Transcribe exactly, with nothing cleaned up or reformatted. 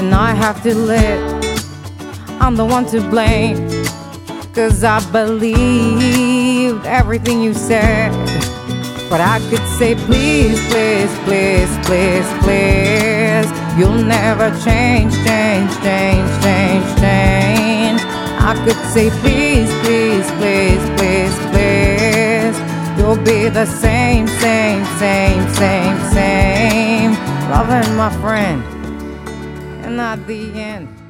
and I have to live. I'm the one to blame, 'cause I believed everything you said. But I could say please, please, please, please, please, you'll never change, change, change, change, change. I could say please, please, please, please, please, you'll be the same, same, same, same, same. Loving my friend, and at the end